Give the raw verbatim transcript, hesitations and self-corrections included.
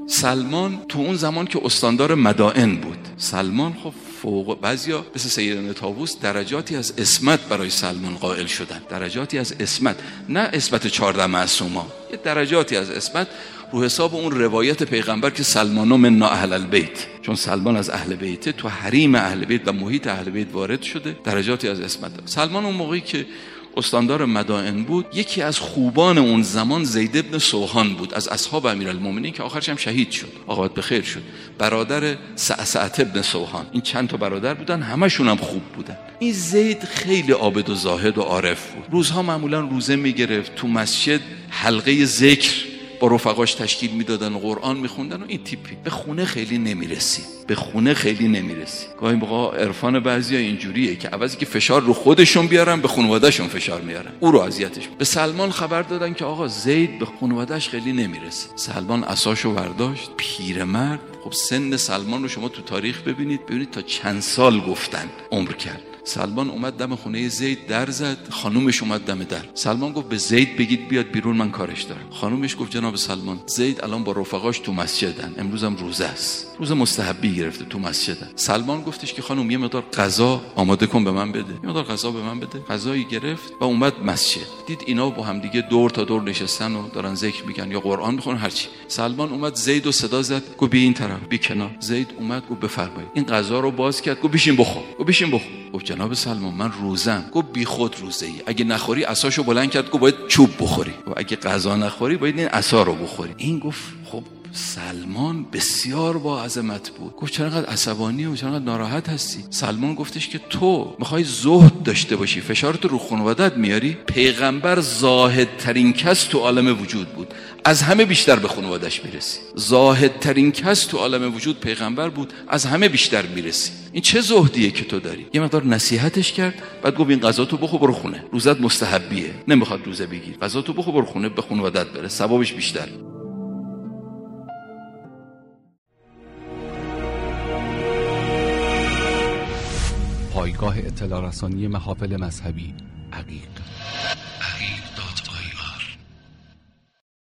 سلمان تو اون زمان که استاندار مدائن بود، سلمان خب فوق، بعضیا مثل سیدنا طاووس درجاتی از عصمت برای سلمان قائل شدن، درجاتی از عصمت، نه عصمت چهارده معصوما، یه درجاتی از عصمت رو حساب اون روایت پیغمبر که سلمانو منا اهل البیت، چون سلمان از اهل بیته، تو حریم اهل بیت و محیط اهل بیت وارد شده، درجاتی از عصمت داره. سلمان اون موقعی که استاندار مدائن بود، یکی از خوبان اون زمان زید ابن سوحان بود، از اصحاب امیرالمومنین که آخرش هم شهید شد، آقابت بخیر شد، برادر سعسعة ابن سوحان. این چند تا برادر بودن، همشون هم خوب بودن. این زید خیلی عابد و زاهد و عارف بود. روزها معمولا روزه میگرفت، تو مسجد حلقه ذکر با رفقاش تشکیل میدادن و قرآن میخوندن و این تیپی. به خونه خیلی نمیرسی، به خونه خیلی نمیرسی. گاهی موقع عرفان بعضیا اینجوریه که عوضی که فشار رو خودشون بیارن، به خانواده‌شون فشار میارن، او رو اذیتش. به سلمان خبر دادن که آقا زید به خانواده‌اش خیلی نمیرسه. سلمان عصاشو برداشت، پیرمرد. خب سن سلمان رو شما تو تاریخ ببینید، ببینید تا چند سال گفتن عمر کرد. سلمان اومد دم خونه زید در زد، خانومش اومد دم در. سلمان گفت به زید بگید بیاد بیرون، من کارش دارم. خانومش گفت جناب سلمان، زید الان با رفقاش تو مسجدن، امروز هم روزه است، روز مستحبی گرفته، تو مسجدن. سلمان گفتش که خانم یه مقدار غذا آماده کن به من بده، یه مقدار غذا به من بده. غذایی گرفت و اومد مسجد، دید اینا با هم دیگه دور تا دور نشستن و دارن ذکر میکنن یا قرآن میخونن هر چی. سلمان اومد زید رو صدا زد، گفت بی این طرف، بی کنار. زید اومد گفت بفرمایید. این غذا رو باز کرد، گفت بشین بخور، گفت بشین بخور. گفت جناب سلمان من روزم. گفت بی خود روزه ای، اگه نخوری عصاشو بلند کرد، گفت باید چوب بخوری، و اگه غذا نخوری باید این عصا رو بخوری. این گفت خب سلمان بسیار با عظمت بود. گفت چرا انقدر عصبانی و چرا انقدر ناراحت هستی؟ سلمان گفتش که تو میخوای زهد داشته باشی، فشارت رو خانواده‌ات میاری؟ پیغمبر زاهدترین کس تو عالم وجود بود، از همه بیشتر به خانواده‌اش میرسی. زاهدترین کس تو عالم وجود پیغمبر بود، از همه بیشتر میرسی. این چه زهدیه که تو داری؟ یه مقدار نصیحتش کرد، بعد گفت این غذا تو بخور برو خونه، روزت مستحبیه، نمیخواد روزه بگیر، غذا تو بخور برو خونه، به خانواده‌ات بره، ثوابش بیشتر. پایگاه اطلاع رسانی محافل مذهبی عقیق.